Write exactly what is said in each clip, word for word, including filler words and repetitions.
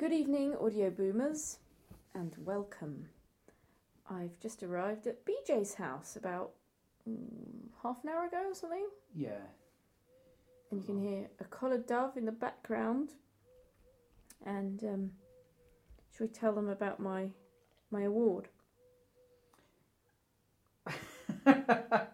Good evening, audio boomers, and welcome. I've just arrived at B J's house about mm, half an hour ago or something. Yeah. And you can hear a collared dove in the background. And um, should we tell them about my my award? I'm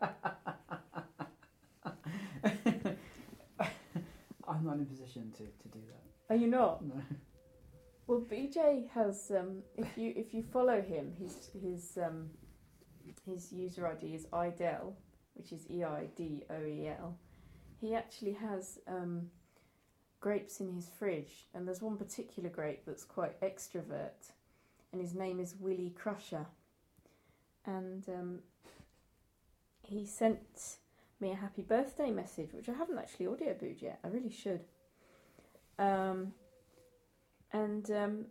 not in a position to, to do that. Are you not? No. Well, B J has. Um, if you if you follow him, his his um, his user I D is Idel, which is E I D O E L. He actually has um, grapes in his fridge, and there's one particular grape that's quite extrovert, and his name is Willy Crusher. And um, he sent me a happy birthday message, which I haven't actually audio booed yet. I really should. Um, and um,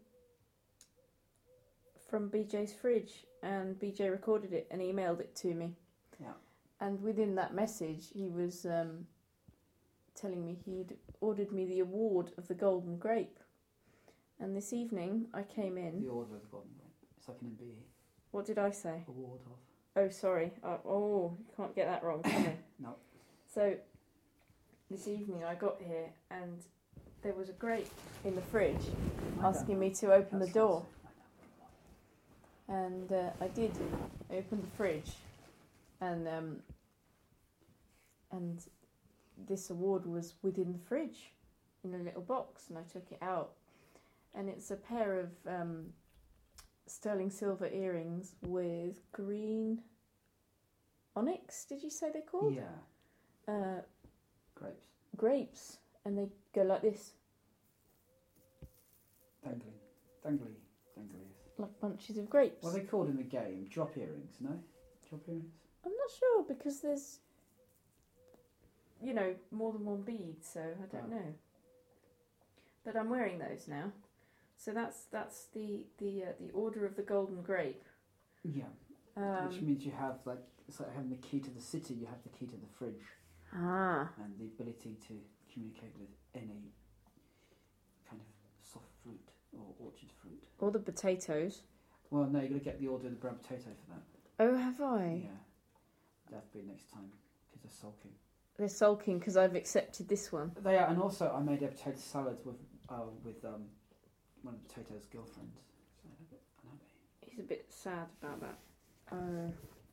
from B J's fridge, and B J recorded it and emailed it to me. Yeah. And within that message, he was um, telling me he'd ordered me the award of the Golden Grape. And this evening, I came in. The Order of the Golden Grape. It's like an M B E. What did I say? Award of. Oh, sorry. Uh, oh, you can't get that wrong, can you? No. So, this evening I got here and there was a grape in the fridge asking me to open the door. And uh, I did open the fridge, and um, and this award was within the fridge in a little box, and I took it out, and it's a pair of um, sterling silver earrings with green onyx. Did you say they're called? Yeah. Uh, Grapes. grapes, and they go like this, Dangling. Dangly. Dangly. like bunches of grapes. What are they called in the game? Drop earrings, no? Drop earrings? I'm not sure because there's, you know, more than one bead, so I don't Oh. know. But I'm wearing those now, so that's that's the the uh, the Order of the Golden Grape. Yeah. Um, Which means you have, like, it's like having the key to the city, you have the key to the fridge. ah, And the ability to communicate with any kind of soft fruit or orchard fruit. all the potatoes. Well, no, you've got to get the Order of the Brown Potato for that. Oh, have I? Yeah. That'll be next time, because they're sulking. They're sulking because I've accepted this one. They are, and also I made a potato salad with uh, with um, one of Potato's girlfriends. So they're a bit unhappy. He's a bit sad about that. Uh,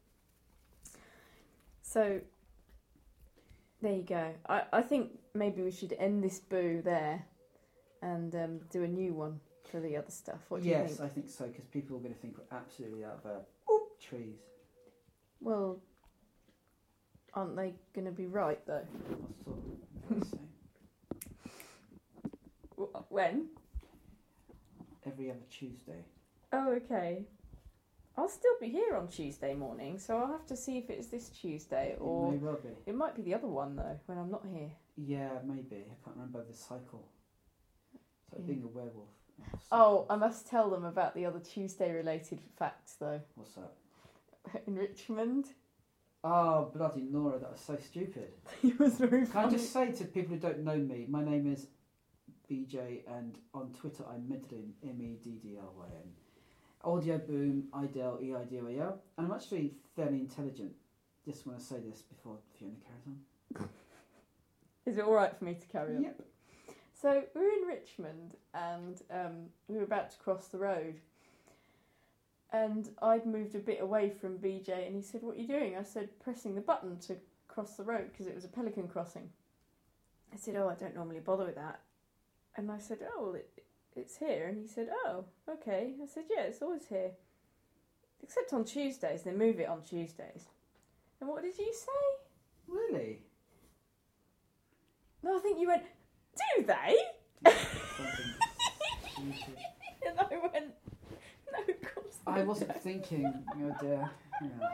so, there you go. I, I think maybe we should end this boo there and um, do a new one for the other stuff. What do yes, you think? I think so, because people are going to think we're absolutely out of our trees. Well, aren't they going to be right, though? What's sort of say? W- When? Every other Tuesday. Oh, okay. I'll still be here on Tuesday morning, so I'll have to see if it's this Tuesday or... It may well be. It might be the other one, though, when I'm not here. Yeah, maybe. I can't remember the cycle. It's like Yeah. being a werewolf. Oh, I must tell them about the other Tuesday-related facts, though. What's that? In Richmond. Oh, bloody Nora, that was so stupid. It was very Can funny. I just say to people who don't know me, my name is B J, and on Twitter I'm Medlin, M E D D L Y N. Audio Boom, Idel, E I D O E L. And I'm actually fairly intelligent. Just want to say this before Fiona carries on. Is it all right for me to carry on? Yep. So we were in Richmond, and um, we were about to cross the road. And I'd moved a bit away from B J, and he said, "What are you doing?" I said, "Pressing the button to cross the road," because it was a pelican crossing. I said, "Oh, I don't normally bother with that." And I said, "Oh, well, it, it's here." And he said, "Oh, okay." I said, "Yeah, it's always here. Except on Tuesdays. They move it on Tuesdays." And what did you say? Really? No, I think you went, "Do they?" Something stupid. And I went, "No, of course I they wasn't don't." thinking, oh dear. Yeah.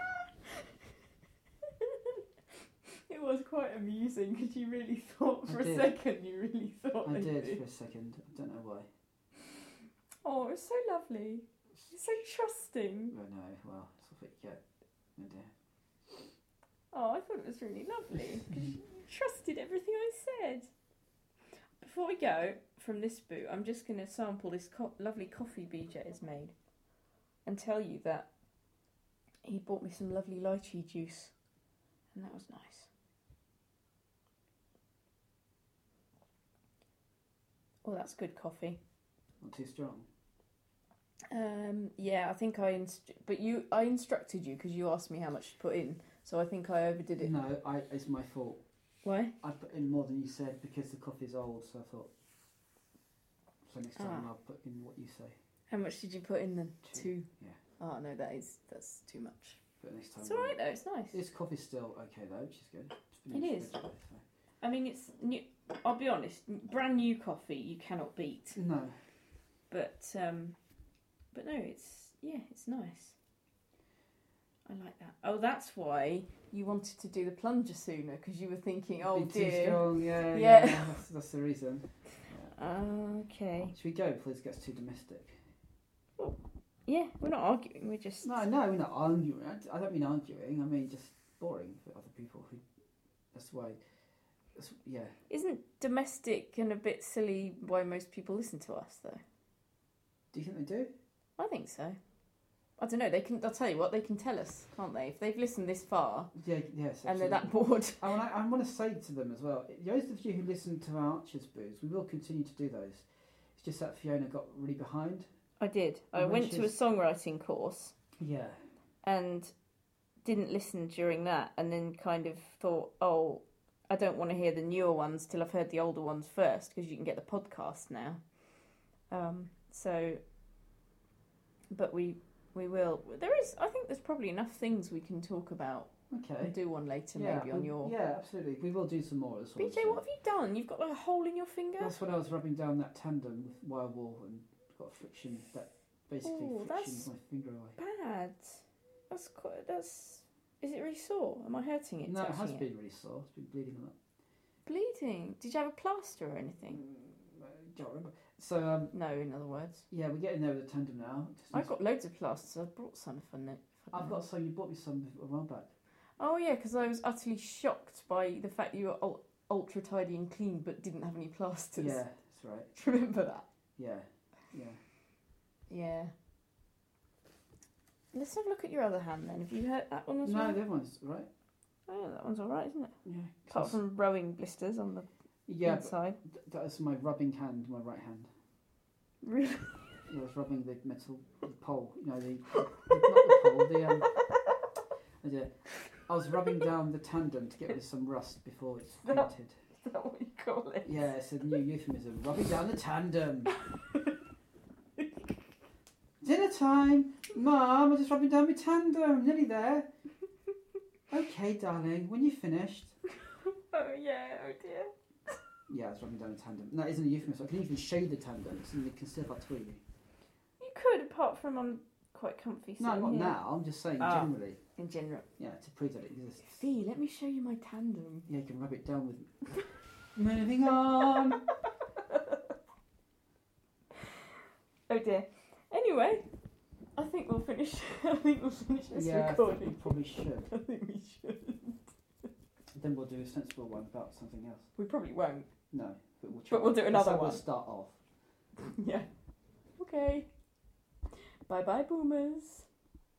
It was quite amusing because you really thought for I a did. second, you really thought I they did do. for a second. I don't know why. Oh, it was so lovely. You're so trusting. Oh no, well, that's what you get. Oh dear. Oh, I thought it was really lovely because you trusted everything I said. before we go from this boot, I'm just going to sample this co- lovely coffee B J has made and tell you that he bought me some lovely lychee juice, and that was nice. Oh, that's good coffee. Not too strong. Um, yeah, I think I inst- but you I instructed you because you asked me how much to put in, so I think I overdid it. No, I, it's my fault. Why? I put in more than you said because the coffee's old, so I thought. So next time Ah. I'll put in what you say. How much did you put in then? Two. Two. Yeah. Oh no, that is that's too much. But next time. It's all right though. It's nice. This coffee's still okay though, which is good. It's been It in the is. fridge, so- I mean, it's new. I'll be honest. Brand new coffee you cannot beat. No. But um, but no, it's yeah, it's nice. I like that. Oh, that's why you wanted to do the plunger sooner because you were thinking, oh Bit too dear. strong, yeah, Yeah. yeah. That's, that's the reason. Okay. Should we go before this gets too domestic? Yeah, we're not arguing. We're just No, no, we're not arguing. I don't mean arguing. I mean just boring for other people who. That's why. That's, yeah. Isn't domestic and a bit silly why most people listen to us though? Do you think they do? I think so. I don't know. They can. I'll tell you what. They can tell us, can't they? If they've listened this far Yeah. Yes. and they're absolutely. that bored. I want, to, I want to say to them as well, those of you who listen to our Archer's Booze, we will continue to do those. It's just that Fiona got really behind. I did. I And when went to a she's- songwriting course Yeah. and didn't listen during that, and then kind of thought, oh, I don't want to hear the newer ones till I've heard the older ones first because you can get the podcast now. Um. So. But we we will. There is. I think there's probably enough things we can talk about. Okay. And do one later, yeah, maybe on we- your. Yeah, absolutely. We will do some more as well. B J, what have you done? You've got like a hole in your finger. That's when I was rubbing down that tandem with wire wool and got friction. That basically Oh, friction that's my finger away. Bad. That's quite. That's. Is it really sore? Am I hurting it? No, it has touching been really sore. It's been bleeding a lot. Bleeding. Did you have a plaster or anything? Mm, I don't remember. So um, No, in other words. yeah, we're getting there with the tandem now. Just I've needs- got loads of plasters. I brought some if I know. if I I've know. got some. You bought me some a while back. Oh yeah, because I was utterly shocked by the fact you were ul- ultra tidy and clean, but didn't have any plasters. Yeah, that's right. Do you remember that? Yeah, yeah. Yeah. Let's have a look at your other hand then. Have you hurt that one as No, well? the other one's right. Oh, that one's all right, isn't it? Yeah. 'cause Apart that's- from rowing blisters on the yeah, but inside. th- that is my rubbing hand, my right hand. Really? Yeah, I was rubbing the metal the pole. You know, the, the not the pole. The um. oh dear. I was rubbing down the tandem to get rid of some rust before it's painted. Is that what you call it? Yeah, it's a new euphemism. Rubbing down the tandem. Dinner time, Mum. I'm just rubbing down my tandem. Nearly there. Okay, darling. When you finished. Oh yeah, oh dear. Yeah, I was rubbing down the tandem. And that isn't a euphemism. I can even show you the tandem. It's in the conservatory. You could, apart from I'm quite comfy No, sitting not here. now. I'm just saying Ah. generally. In general. Yeah, to prove that it exists. Fee, let me show you my tandem. Yeah, you can rub it down with. Moving on. Oh dear. Anyway, I think we'll finish. I think we'll finish this Yeah, I think recording. we probably should. I think we should. Then we'll do a sensible one about something else. We probably won't. No, but we'll try. But we'll do That's another how one. We'll start off. Yeah. Okay. Bye bye, boomers.